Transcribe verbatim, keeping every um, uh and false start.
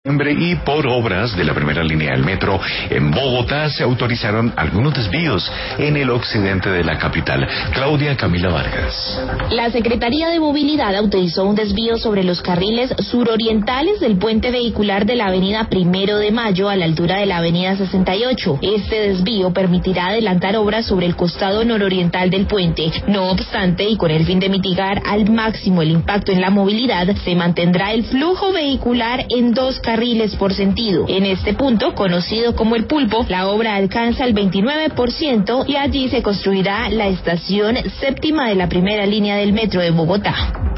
Y por obras de la primera línea del metro en Bogotá se autorizaron algunos desvíos en el occidente de la capital. Claudia Camila Vargas. La Secretaría de Movilidad autorizó un desvío sobre los carriles surorientales del puente vehicular de la avenida Primero de Mayo a la altura de la avenida sesenta y ocho. Este desvío permitirá adelantar obras sobre el costado nororiental del puente. No obstante, y con el fin de mitigar al máximo el impacto en la movilidad, se mantendrá el flujo vehicular en dos carriles por sentido. En este punto, conocido como El Pulpo, la obra alcanza el veintinueve por ciento y allí se construirá la estación séptima de la primera línea del metro de Bogotá.